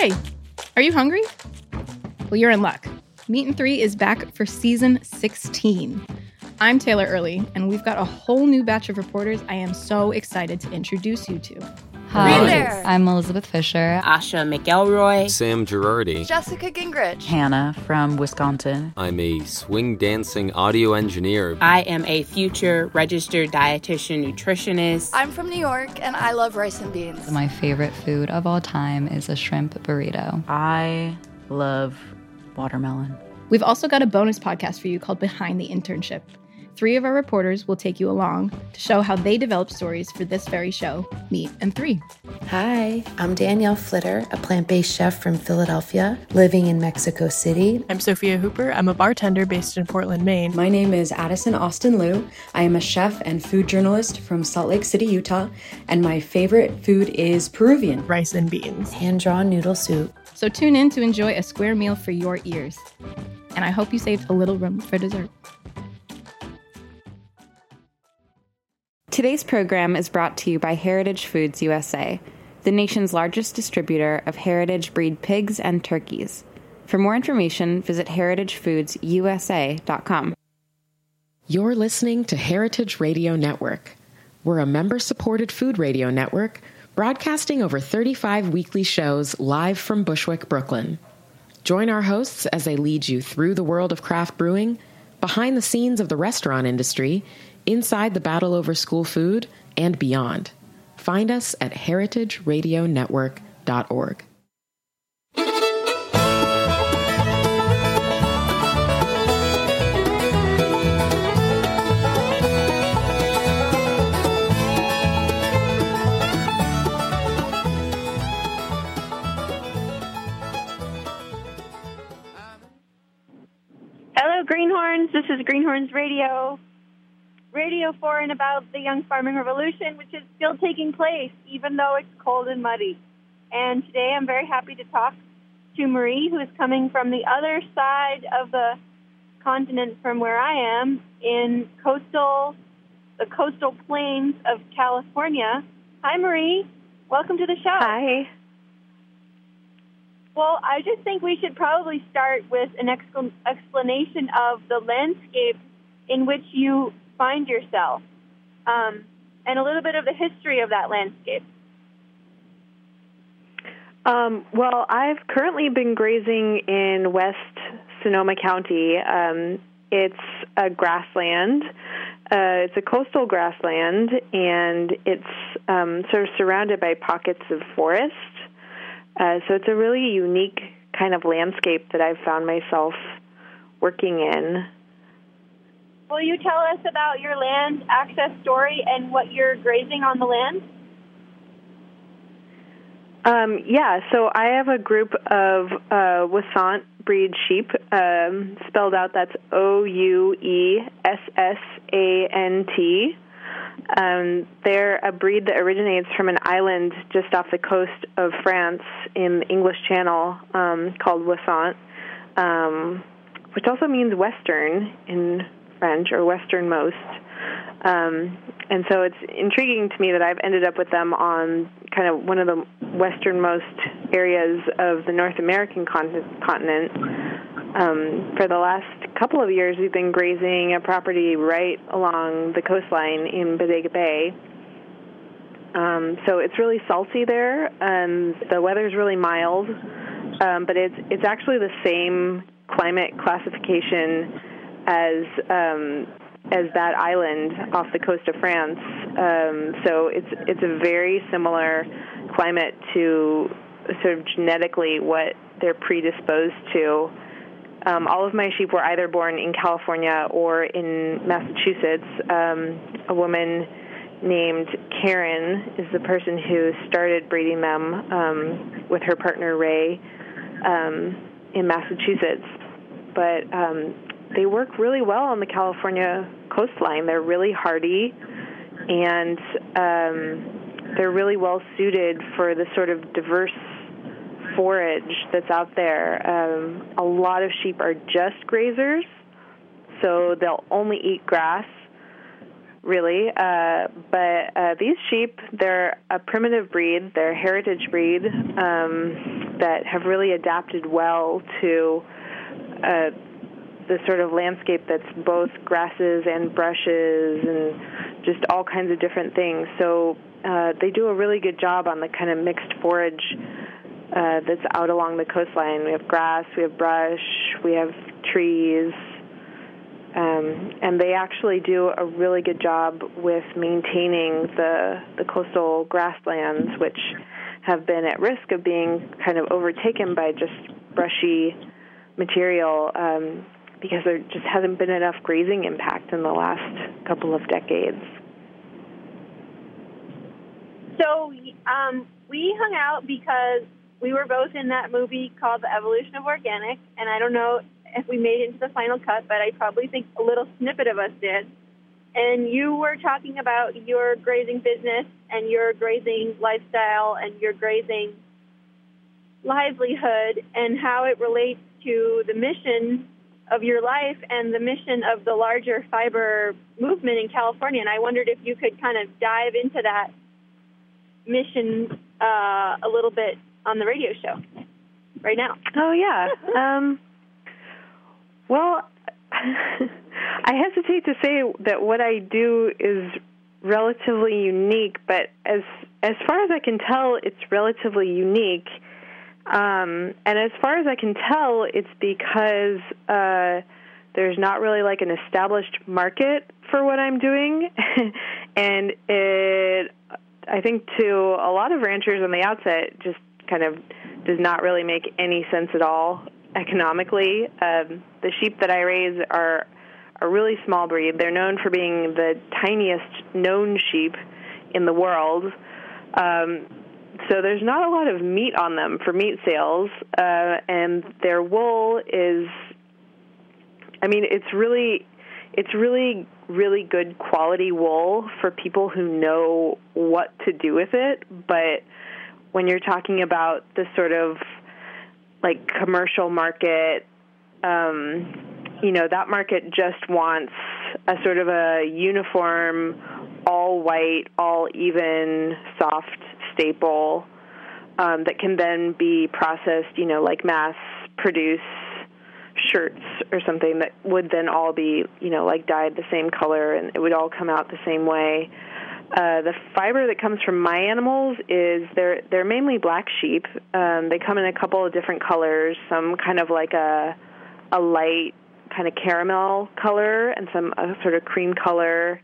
Hey, are you hungry? Well, you're in luck. Meat and Three is back for season 16. I'm Taylor Early, and we've got a whole new batch of reporters I am so excited to introduce you to. Hi, there. I'm Elizabeth Fisher. Asha McElroy. Sam Girardi. Jessica Gingrich. Hannah from Wisconsin. I'm a swing dancing audio engineer. I am a future registered dietitian nutritionist. I'm from New York, and I love rice and beans. My favorite food of all time is a shrimp burrito. I love watermelon. We've also got a bonus podcast for you called Behind the Internship. 3 of our reporters will take you along to show how they developed stories for this very show, Meat and Three. Hi, I'm Danielle Flitter, a plant-based chef from Philadelphia, living in Mexico City. I'm Sophia Hooper. I'm a bartender based in Portland, Maine. My name is Addison Austin Liu. I am a chef and food journalist from Salt Lake City, Utah, and my favorite food is Peruvian. Rice and beans. Hand-drawn noodle soup. So tune in to enjoy a square meal for your ears. And I hope you saved a little room for dessert. Today's program is brought to you by Heritage Foods USA, the nation's largest distributor of heritage breed pigs and turkeys. For more information, visit heritagefoodsusa.com. You're listening to Heritage Radio Network. We're a member-supported food radio network broadcasting over 35 weekly shows live from Bushwick, Brooklyn. Join our hosts as they lead you through the world of craft brewing, behind the scenes of the restaurant industry, inside the battle over school food, and beyond. Find us at heritageradionetwork.org. Hello, Greenhorns. This is Greenhorns Radio. Radio for and about the Young Farming Revolution, which is still taking place, even though it's cold and muddy. And today I'm very happy to talk to Marie, who is coming from the other side of the continent from where I am, in the coastal plains of California. Hi, Marie. Welcome to the show. Hi. Well, I just think we should probably start with an explanation of the landscape in which you find yourself, and a little bit of the history of that landscape. Well, I've currently been grazing in West Sonoma County. It's a grassland. It's a coastal grassland, and it's sort of surrounded by pockets of forest. So it's a really unique kind of landscape that I've found myself working in. Will you tell us about your land access story and what you're grazing on the land? Yeah, so I have a group of Ouessant breed sheep, spelled out that's Ouessant. They're a breed that originates from an island just off the coast of France in the English Channel called Ouessant, which also means western in French, or westernmost. And so it's intriguing to me that I've ended up with them on kind of one of the westernmost areas of the North American continent. For the last couple of years, we've been grazing a property right along the coastline in Bodega Bay. So it's really salty there, and the weather's really mild, but it's actually the same climate classification as that island off the coast of France. So it's a very similar climate to sort of genetically what they're predisposed to. All of my sheep were either born in California or in Massachusetts. A woman named Karen is the person who started breeding them with her partner Ray in Massachusetts. But they work really well on the California coastline. They're really hardy, and they're really well suited for the sort of diverse forage that's out there. A lot of sheep are just grazers, so they'll only eat grass. really. But these sheep, they're a primitive breed. They're a heritage breed that have really adapted well to the sort of landscape that's both grasses and brushes and just all kinds of different things. So they do a really good job on the kind of mixed forage that's out along the coastline. We have grass, we have brush, we have trees, and they actually do a really good job with maintaining the coastal grasslands, which have been at risk of being kind of overtaken by just brushy material because there just hasn't been enough grazing impact in the last couple of decades. So we hung out because we were both in that movie called The Evolution of Organic, and I don't know if we made it into the final cut, but I probably think a little snippet of us did. And you were talking about your grazing business and your grazing lifestyle and your grazing livelihood and how it relates to the mission of your life and the mission of the larger fiber movement in California. And I wondered if you could kind of dive into that mission a little bit on the radio show right now. Oh, yeah. Well, I hesitate to say that what I do is relatively unique, but as far as I can tell, it's relatively unique. And as far as I can tell, it's because there's not really like an established market for what I'm doing. And I think to a lot of ranchers on the outset just kind of does not really make any sense at all economically. The sheep that I raise are a really small breed. They're known for being the tiniest known sheep in the world. So there's not a lot of meat on them for meat sales, and their wool is, I mean, it's really good quality wool for people who know what to do with it. But when you're talking about the sort of like commercial market, that market just wants a sort of a uniform, all white, all even, soft staple that can then be processed, like mass produce shirts or something that would then all be, like dyed the same color and it would all come out the same way. The fiber that comes from my animals is they're mainly black sheep. They come in a couple of different colors, some kind of like a light kind of caramel color and some sort of cream color.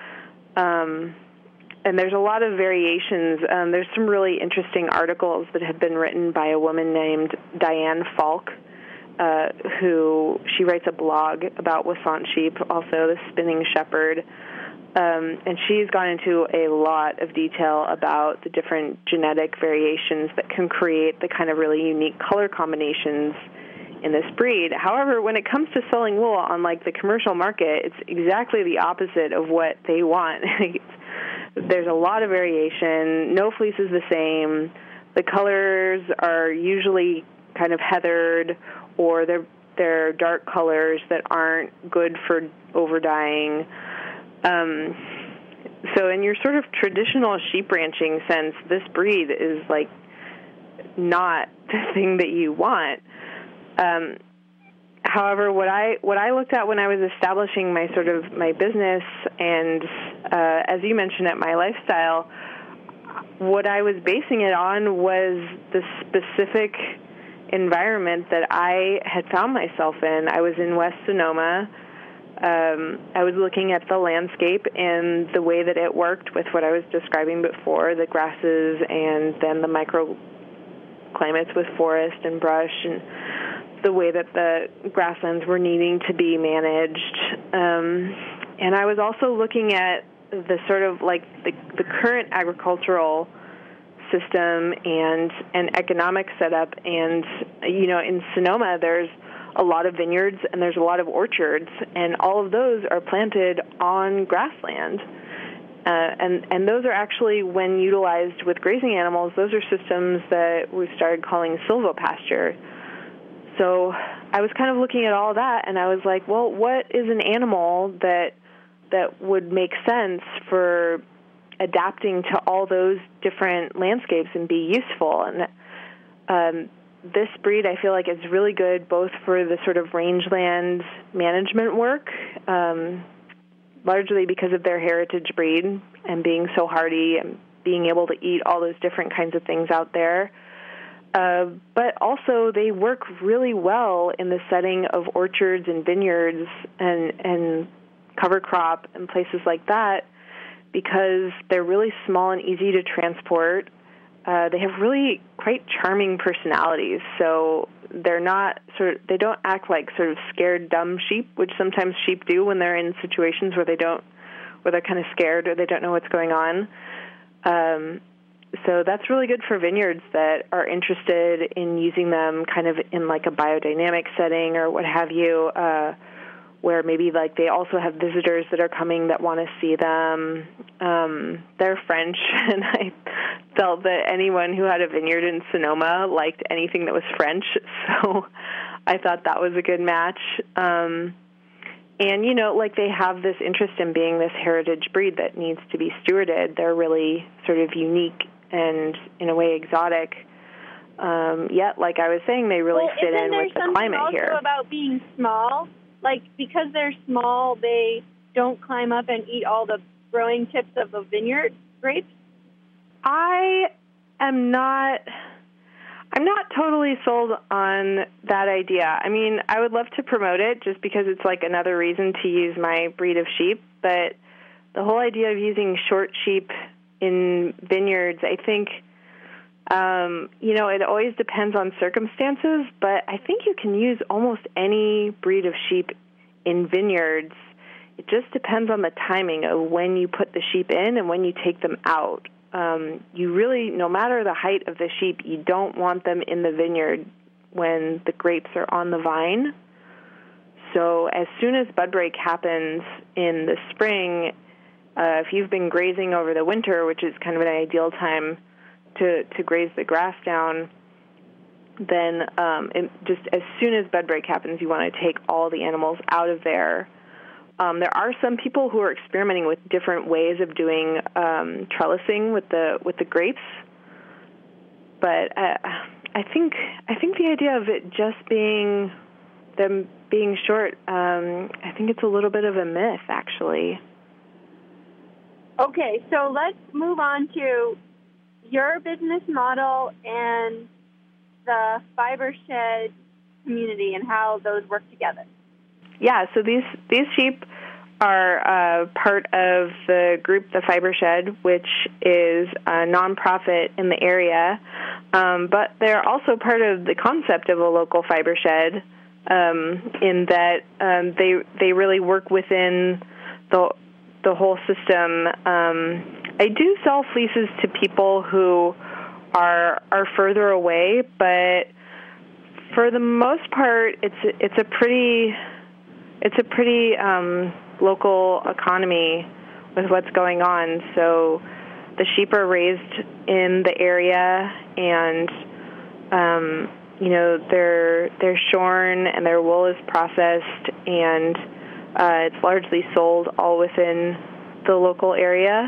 And there's a lot of variations. There's some really interesting articles that have been written by a woman named Diane Falk, who she writes a blog about Wissant sheep, also the spinning shepherd. And she's gone into a lot of detail about the different genetic variations that can create the kind of really unique color combinations in this breed. However, when it comes to selling wool on like the commercial market, it's exactly the opposite of what they want. There's a lot of variation. No fleece is the same. The colors are usually kind of heathered, or they're dark colors that aren't good for over-dyeing. So in your sort of traditional sheep ranching sense, this breed is like not the thing that you want. However, what I looked at when I was establishing my business and, as you mentioned, at my lifestyle, what I was basing it on was the specific environment that I had found myself in. I was in West Sonoma. I was looking at the landscape and the way that it worked with what I was describing before, the grasses and then the microclimates with forest and brush and the way that the grasslands were needing to be managed. And I was also looking at the sort of like the current agricultural system and economic setup. And, in Sonoma, there's a lot of vineyards and there's a lot of orchards, and all of those are planted on grassland. And those are actually, when utilized with grazing animals, those are systems that we've started calling silvopasture. So I was kind of looking at all that, and I was like, well, what is an animal that that would make sense for adapting to all those different landscapes and be useful. And this breed, I feel like, is really good both for the sort of rangeland management work, largely because of their heritage breed and being so hardy and being able to eat all those different kinds of things out there. But also they work really well in the setting of orchards and vineyards and cover crop and places like that, because they're really small and easy to transport. They have really quite charming personalities, so they don't act like sort of scared, dumb sheep, which sometimes sheep do when they're in situations where they're kind of scared or they don't know what's going on. So that's really good for vineyards that are interested in using them kind of in like a biodynamic setting or what have you, where maybe like they also have visitors that are coming that want to see them. They're French, and I felt that anyone who had a vineyard in Sonoma liked anything that was French, so I thought that was a good match. And, you know, like they have this interest in being this heritage breed that needs to be stewarded. They're really sort of unique and, in a way, exotic. Yet, like I was saying, they really fit in with the climate here. Isn't there something also about being small? Like, because they're small, they don't climb up and eat all the growing tips of a vineyard grapes? I'm not totally sold on that idea. I mean, I would love to promote it just because it's like another reason to use my breed of sheep, but the whole idea of using short sheep in vineyards, I think, you know, it always depends on circumstances, but I think you can use almost any breed of sheep in vineyards. It just depends on the timing of when you put the sheep in and when you take them out. You really, no matter the height of the sheep, you don't want them in the vineyard when the grapes are on the vine. So as soon as bud break happens in the spring, if you've been grazing over the winter, which is kind of an ideal time to graze the grass down, then just as soon as bud break happens, you want to take all the animals out of there. There are some people who are experimenting with different ways of doing trellising with the grapes, but I think the idea of it just being them being short, I think it's a little bit of a myth, actually. Okay, so let's move on to your business model and the Fiber Shed community and how those work together. Yeah, so these sheep are part of the group, the Fiber Shed, which is a nonprofit in the area, but they're also part of the concept of a local fiber shed, in that they really work within the whole system. I do sell fleeces to people who are further away, but for the most part, it's a pretty local economy with what's going on. So the sheep are raised in the area, and you know, they're shorn and their wool is processed, and it's largely sold all within the local area.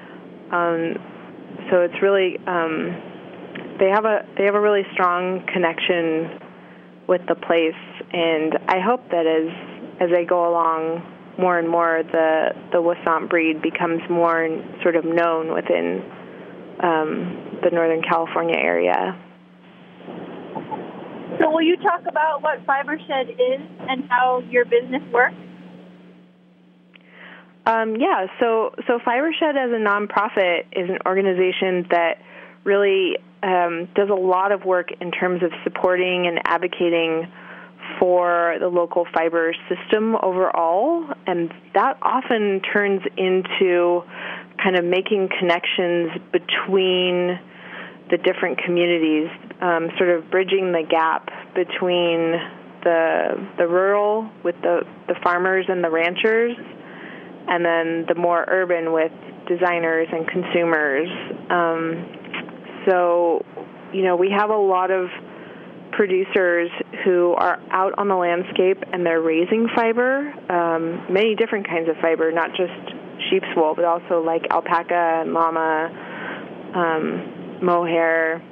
So it's really they have a really strong connection with the place, and I hope that as they go along, more and more the Wissant breed becomes more sort of known within the Northern California area. So will you talk about what Fiber Shed is and how your business works? Yeah, so Fiber Shed as a nonprofit is an organization that really does a lot of work in terms of supporting and advocating for the local fiber system overall, and that often turns into kind of making connections between the different communities, sort of bridging the gap between the rural with the farmers and the ranchers, and then the more urban with designers and consumers. So, you know, we have a lot of producers who are out on the landscape and they're raising fiber, many different kinds of fiber, not just sheep's wool, but also like alpaca, llama, mohair,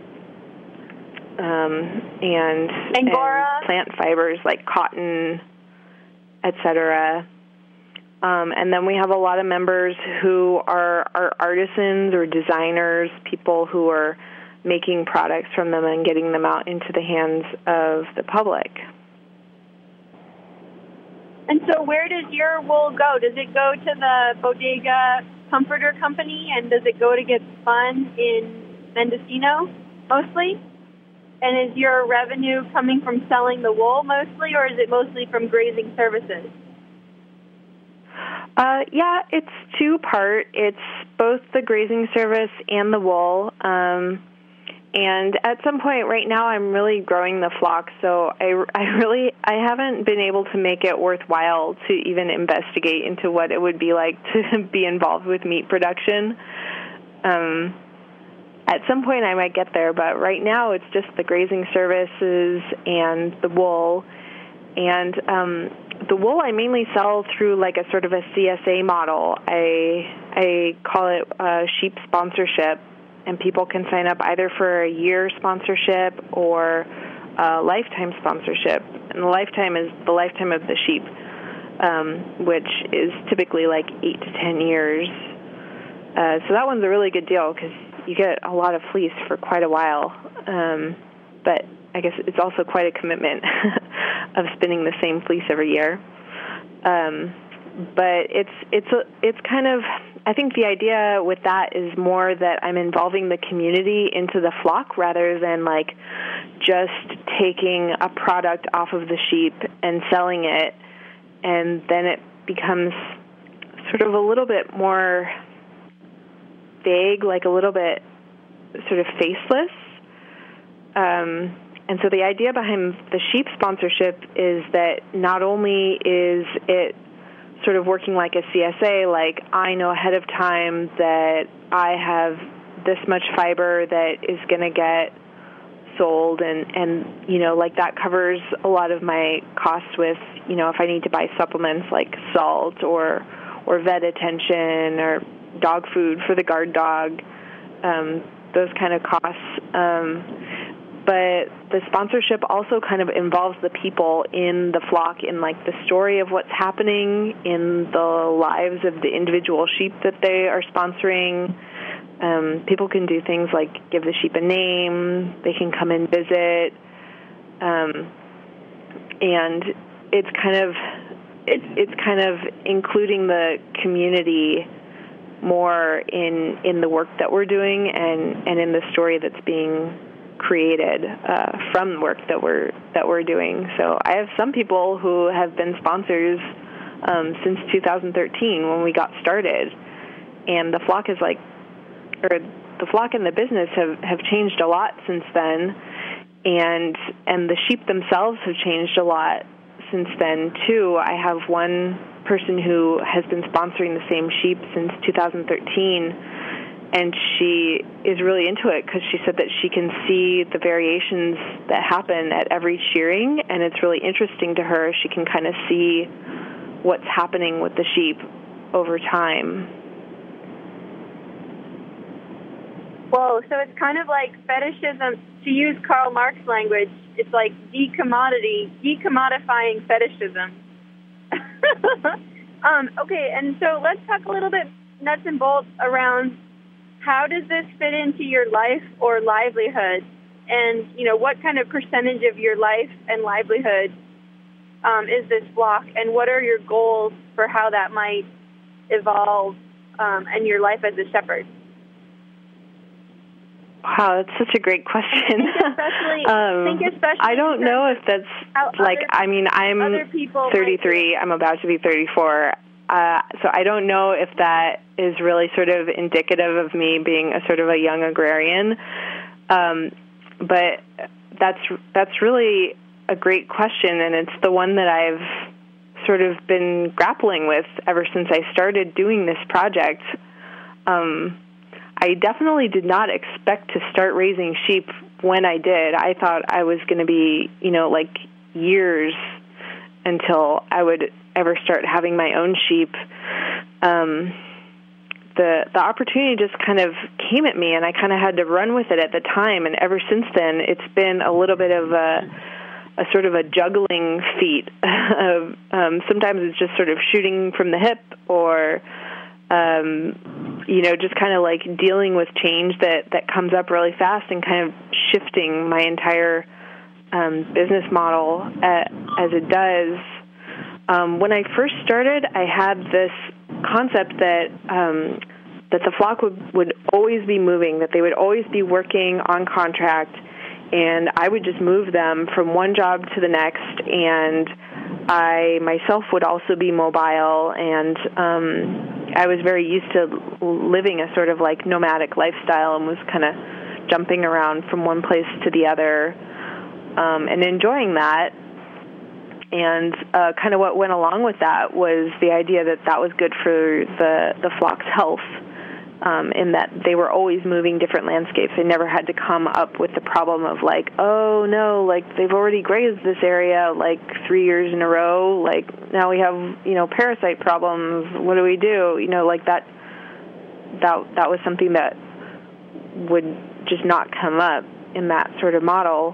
and plant fibers like cotton, etc. And then we have a lot of members who are artisans or designers, people who are making products from them and getting them out into the hands of the public. And so where does your wool go? Does it go to the Bodega Comforter Company, and does it go to get spun in Mendocino mostly? And is your revenue coming from selling the wool mostly, or is it mostly from grazing services? Yeah, it's two-part. It's both the grazing service and the wool. And at some point right now, I'm really growing the flock, so I haven't been able to make it worthwhile to even investigate into what it would be like to be involved with meat production. At some point I might get there, but right now it's just the grazing services and the wool. And the wool I mainly sell through like a sort of a CSA model. I call it sheep sponsorship, and people can sign up either for a year sponsorship or a lifetime sponsorship. And the lifetime is the lifetime of the sheep, which is typically like 8 to 10 years. So that one's a really good deal because you get a lot of fleece for quite a while. But I guess it's also quite a commitment of spinning the same fleece every year. But it's kind of, I think the idea with that is more that I'm involving the community into the flock rather than like just taking a product off of the sheep and selling it, and then it becomes sort of a little bit more vague, like a little bit sort of faceless. And so the idea behind the sheep sponsorship is that not only is it sort of working like a CSA, like I know ahead of time that I have this much fiber that is going to get sold, and you know, like that covers a lot of my costs with, you know, if I need to buy supplements like salt or vet attention or dog food for the guard dog, those kind of costs. But the sponsorship also kind of involves the people in the flock, in like the story of what's happening in the lives of the individual sheep that they are sponsoring. People can do things like give the sheep a name. They can come and visit, and it's kind of including the community more in the work that we're doing and in the story that's being created from the work that we're doing. So I have some people who have been sponsors since 2013 when we got started, and the flock and the business have changed a lot since then, and the sheep themselves have changed a lot since then too. I have one person who has been sponsoring the same sheep since 2013. And she is really into it because she said that she can see the variations that happen at every shearing, and it's really interesting to her. She can kind of see what's happening with the sheep over time. Whoa, so it's kind of like fetishism, to use Karl Marx language, it's like decommodifying fetishism. Okay, and so let's talk a little bit nuts and bolts around how does this fit into your life or livelihood? And, you know, what kind of percentage of your life and livelihood is this flock? And what are your goals for how that might evolve in your life as a shepherd? Wow, that's such a great question. Think especially I don't know if that's like, I'm 33, I'm about to be 34. So I don't know if that is really sort of indicative of me being a sort of a young agrarian. But that's really a great question, and it's the one that I've sort of been grappling with ever since I started doing this project. I definitely did not expect to start raising sheep when I did. I thought I was going to be, like years until I would ever start having my own sheep. The opportunity just kind of came at me, and I kind of had to run with it at the time. And ever since then, it's been a little bit of a sort of a juggling feat. Sometimes it's just sort of shooting from the hip, or just kind of like dealing with change that comes up really fast and kind of shifting my entire business model as it does. When I first started, I had this concept that the flock would always be moving, that they would always be working on contract, and I would just move them from one job to the next, and I myself would also be mobile, and I was very used to living a sort of like nomadic lifestyle and was kind of jumping around from one place to the other and enjoying that. And kind of what went along with that was the idea that was good for the flock's health, in that they were always moving different landscapes. They never had to come up with the problem of like, oh no, like they've already grazed this area like 3 years in a row. Like now we have, parasite problems. What do we do? Like that was something that would just not come up in that sort of model.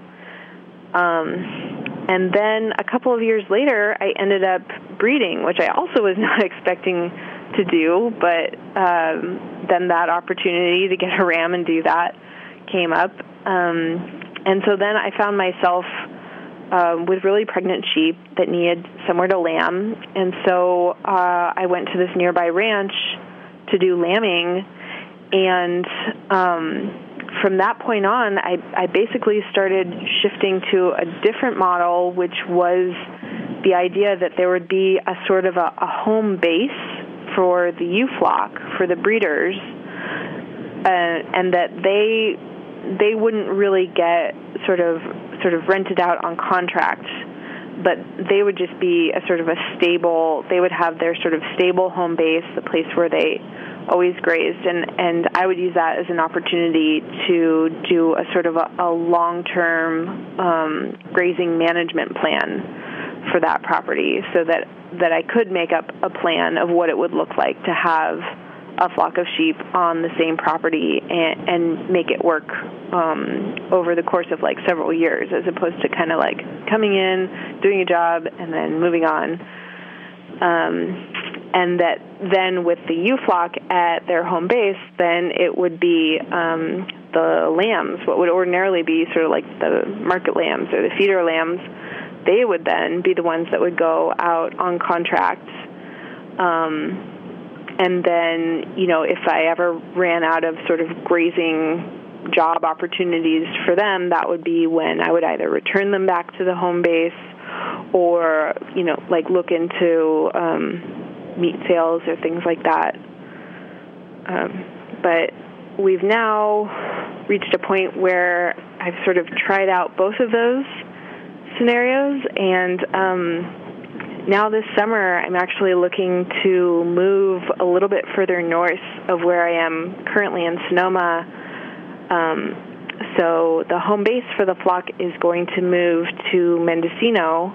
And then a couple of years later, I ended up breeding, which I also was not expecting to do, but then that opportunity to get a ram and do that came up. And so then I found myself with really pregnant sheep that needed somewhere to lamb. And so I went to this nearby ranch to do lambing. And from that point on, I basically started shifting to a different model, which was the idea that there would be a sort of a home base for the ewe flock, for the breeders, and that they wouldn't really get sort of rented out on contract, but they would just be a sort of a stable, they would have their sort of stable home base, the place where they always grazed, and I would use that as an opportunity to do a sort of a long-term grazing management plan for that property, so that I could make up a plan of what it would look like to have a flock of sheep on the same property and make it work over the course of like several years, as opposed to kind of like coming in, doing a job, and then moving on. And that then with the ewe flock at their home base, then it would be the lambs, what would ordinarily be sort of like the market lambs or the feeder lambs. They would then be the ones that would go out on contract. And then, if I ever ran out of sort of grazing job opportunities for them, that would be when I would either return them back to the home base or, like look into meat sales or things like that. But we've now reached a point where I've sort of tried out both of those scenarios, and now this summer I'm actually looking to move a little bit further north of where I am currently in Sonoma. So the home base for the flock is going to move to Mendocino,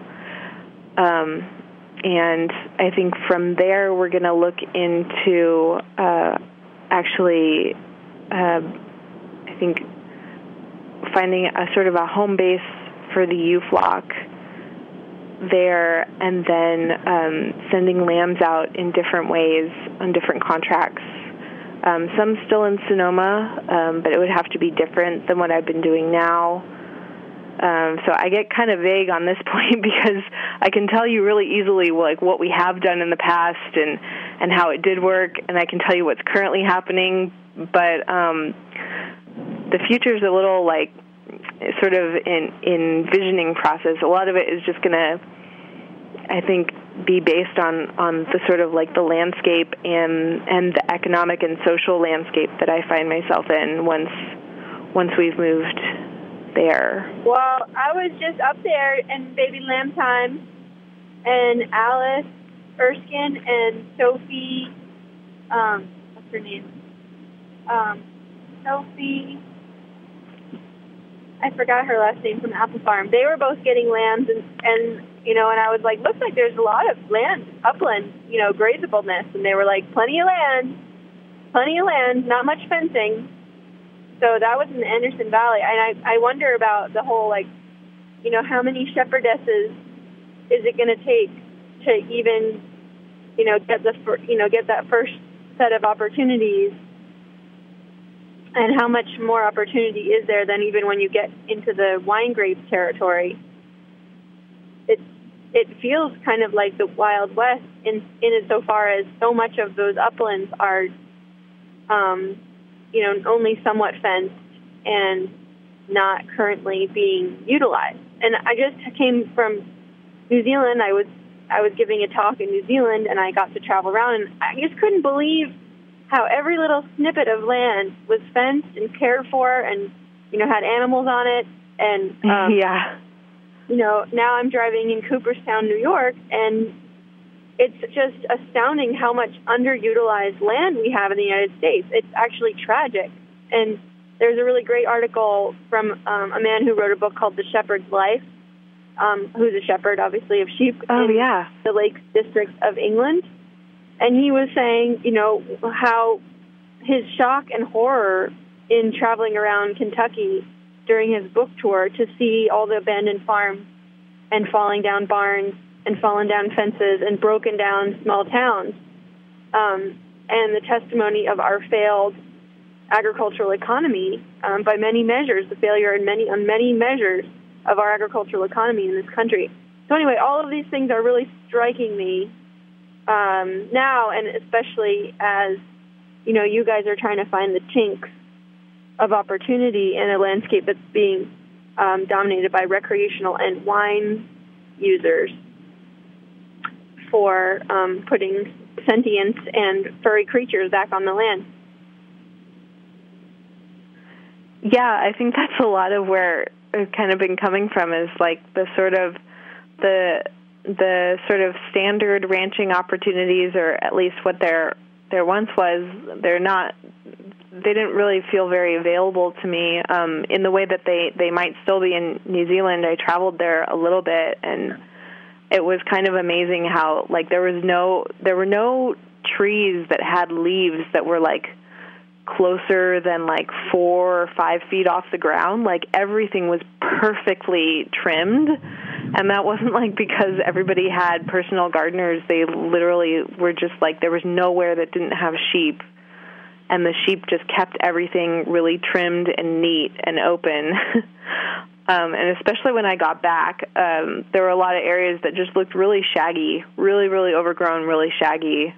and I think from there we're going to look into I think finding a sort of a home base for the ewe flock there, and then sending lambs out in different ways on different contracts. Some still in Sonoma, but it would have to be different than what I've been doing now. So I get kind of vague on this point because I can tell you really easily like what we have done in the past and how it did work, and I can tell you what's currently happening, but the future's a little like sort of in envisioning process. A lot of it is just going to, I think, be based on the sort of like the landscape and the economic and social landscape that I find myself in once we've moved there. Well, I was just up there in baby lamb time, and Alice Erskine and Sophie, what's her name? Sophie. I forgot her last name from Apple Farm. They were both getting lambs, and you know, and I was like, looks like there's a lot of land, upland, you know, grazableness. And they were like, plenty of land, not much fencing. So that was in the Anderson Valley. And I wonder about the whole, like, you know, how many shepherdesses is it going to take to even, you know, get that first set of opportunities? And how much more opportunity is there than even when you get into the wine grape territory? It feels kind of like the Wild West in so far as so much of those uplands are, you know, only somewhat fenced and not currently being utilized. And I just came from New Zealand. I was giving a talk in New Zealand, and I got to travel around, and I just couldn't believe how every little snippet of land was fenced and cared for, and, you know, had animals on it. And yeah, you know, now I'm driving in Cooperstown, New York, and it's just astounding how much underutilized land we have in the United States. It's actually tragic. And there's a really great article from a man who wrote a book called The Shepherd's Life, who's a shepherd, obviously, of sheep in the Lakes District of England. And he was saying, you know, how his shock and horror in traveling around Kentucky during his book tour to see all the abandoned farms and falling down barns and fallen down fences and broken down small towns, and the testimony of our failed agricultural economy by many measures, the failure on many measures of our agricultural economy in this country. So anyway, all of these things are really striking me now, and especially as, you know, you guys are trying to find the chinks of opportunity in a landscape that's being dominated by recreational and wine users for putting sentience and furry creatures back on the land. Yeah, I think that's a lot of where it's kind of been coming from, is like the sort of standard ranching opportunities, or at least what there once was. They didn't really feel very available to me in the way that they might still be in New Zealand. I traveled there a little bit, and it was kind of amazing how, like, there were no trees that had leaves that were like closer than like 4 or 5 feet off the ground. Like, everything was perfectly trimmed, and that wasn't like because everybody had personal gardeners. They literally were just like, there was nowhere that didn't have sheep, and the sheep just kept everything really trimmed and neat and open. And especially when I got back, there were a lot of areas that just looked really shaggy, really, really overgrown, really shaggy.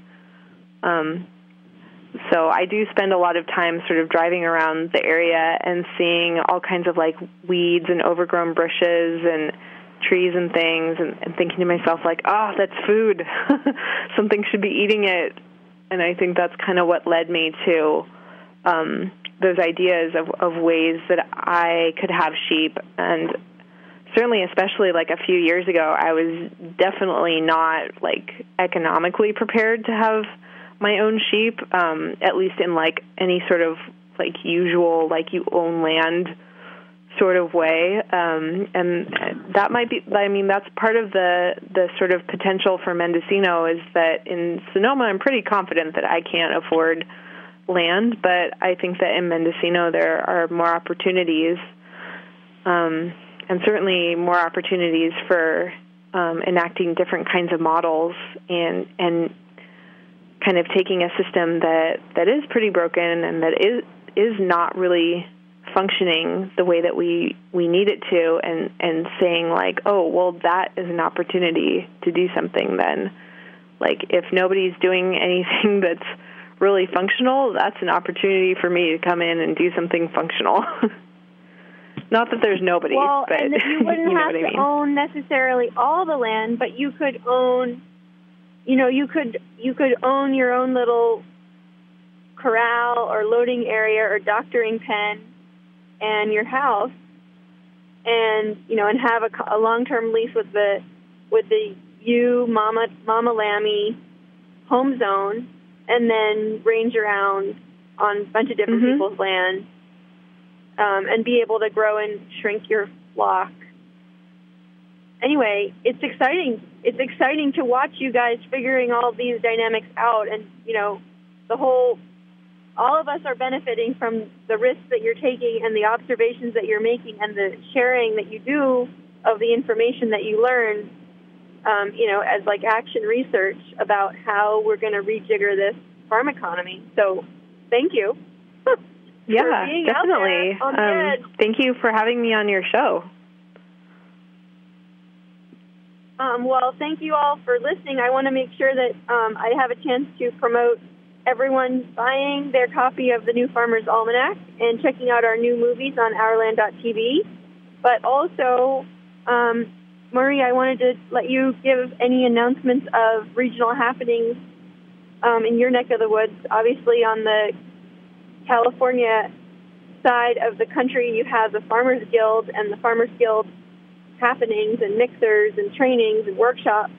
So I do spend a lot of time sort of driving around the area and seeing all kinds of, like, weeds and overgrown bushes and trees and things, and thinking to myself, like, oh, that's food. Something should be eating it. And I think that's kind of what led me to those ideas of ways that I could have sheep. And certainly, especially like a few years ago, I was definitely not, like, economically prepared to have my own sheep, at least in, like, any sort of, like, usual, like, you own land sort of way. And that might be, I mean, that's part of the sort of potential for Mendocino, is that in Sonoma, I'm pretty confident that I can't afford land, but I think that in Mendocino there are more opportunities, and certainly more opportunities for enacting different kinds of models and kind of taking a system that is pretty broken and that is not really functioning the way that we need it to, and saying, like, oh, well, that is an opportunity to do something then. Like, if nobody's doing anything that's really functional, that's an opportunity for me to come in and do something functional. Not that there's nobody, but and that you wouldn't you know have what I mean. to own necessarily all the land, but you could own, you know, you could own your own little corral or loading area or doctoring pen and your house, and, you know, and have a long-term lease with the Mama Lammy home zone, and then range around on a bunch of different people's land and be able to grow and shrink your flock. Anyway, it's exciting. It's exciting to watch you guys figuring all these dynamics out, and all of us are benefiting from the risks that you're taking and the observations that you're making and the sharing that you do of the information that you learn, as like action research about how we're going to rejigger this farm economy. So thank you. Yeah, definitely. Thank you for having me on your show. Well, thank you all for listening. I want to make sure that I have a chance to promote everyone buying their copy of the New Farmer's Almanac and checking out our new movies on ourland.tv. But also, Marie, I wanted to let you give any announcements of regional happenings in your neck of the woods. Obviously, on the California side of the country, you have the Farmers Guild and the Farmers Guild happenings and mixers and trainings and workshops,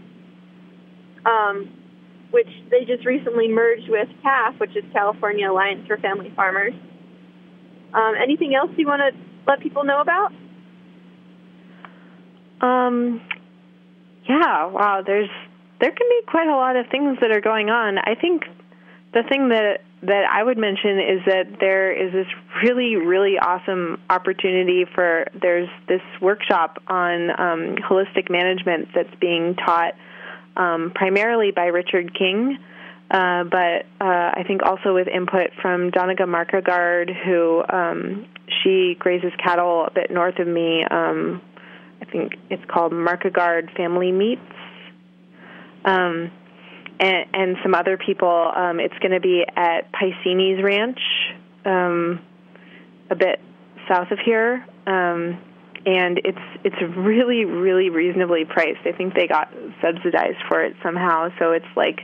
which they just recently merged with CAF, which is California Alliance for Family Farmers. Anything else you want to let people know about? Yeah, wow, there can be quite a lot of things that are going on. I think the thing that I would mention is that there is this really, really awesome opportunity there's this workshop on holistic management that's being taught primarily by Richard King, but I think also with input from Danica Markegard, who she grazes cattle a bit north of me. I think it's called Markegard Family Meats. And some other people. It's going to be at Piscini's Ranch, a bit south of here, and it's really, really reasonably priced. I think they got subsidized for it somehow. So it's like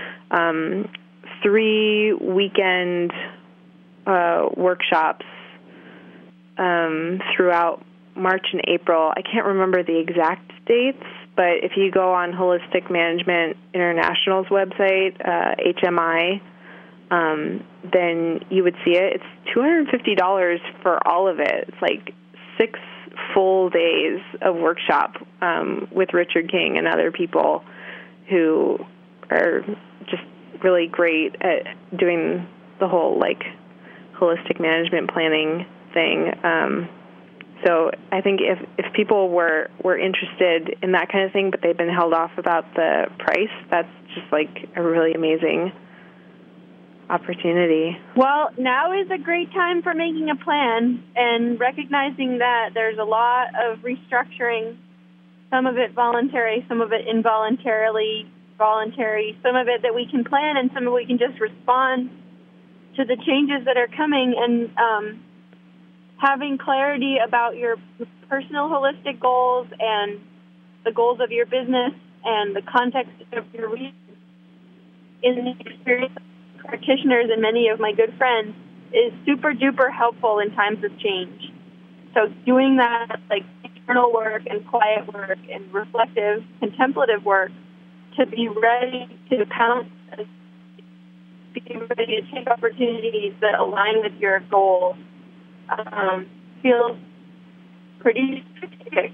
3 weekend workshops throughout March and April. I can't remember the exact dates, but if you go on Holistic Management International's website, HMI, then you would see it. It's $250 for all of it. It's like 6 full days of workshop with Richard King and other people who are just really great at doing the whole holistic management planning thing. So I think if people were interested in that kind of thing, but they've been held off about the price, that's just a really amazing opportunity. Well, now is a great time for making a plan and recognizing that there's a lot of restructuring, some of it voluntary, some of it involuntarily voluntary, some of it that we can plan and some of it we can just respond to the changes that are coming, and having clarity about your personal holistic goals and the goals of your business and the context of your region. In the experience of practitioners and many of my good friends is super duper helpful in times of change. So doing that internal work and quiet work and reflective, contemplative work to be ready to pounce, be ready to take opportunities that align with your goals. Feels pretty strategic.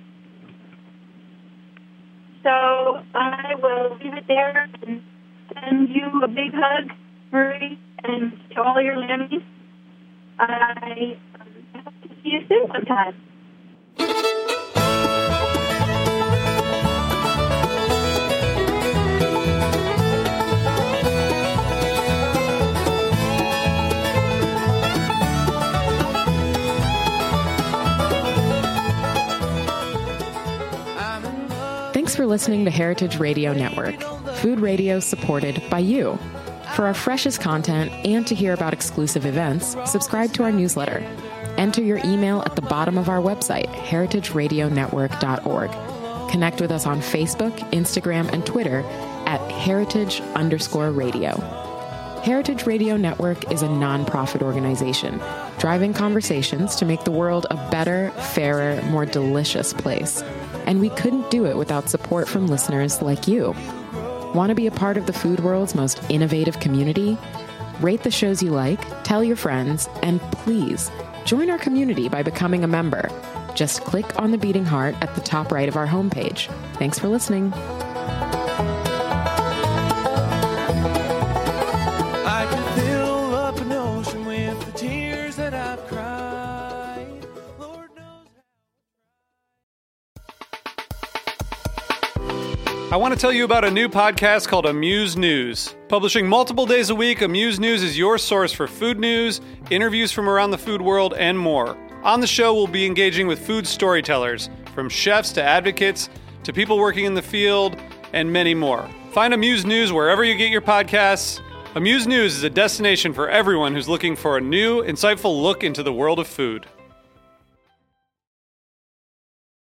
So I will leave it there and send you a big hug, Marie, and to all your lammies. I hope to see you soon sometime. Thanks for listening to Heritage Radio Network, food radio supported by you. For our freshest content and to hear about exclusive events, subscribe to our newsletter. Enter your email at the bottom of our website, heritageradionetwork.org. Connect with us on Facebook, Instagram, and Twitter at heritage_radio. Heritage Radio Network is a nonprofit organization driving conversations to make the world a better, fairer, more delicious place. And we couldn't do it without support from listeners like you. Want to be a part of the food world's most innovative community? Rate the shows you like, tell your friends, and please Join our community by becoming a member. Just click on the beating heart at the top right of our homepage. Thanks for listening. I can fill up an ocean with the tears that I've cried. Lord knows I want to tell you about a new podcast called Amuse News. Publishing multiple days a week, Amuse News is your source for food news, interviews from around the food world, and more. On the show, we'll be engaging with food storytellers, from chefs to advocates to people working in the field, and many more. Find Amuse News wherever you get your podcasts. Amuse News is a destination for everyone who's looking for a new, insightful look into the world of food.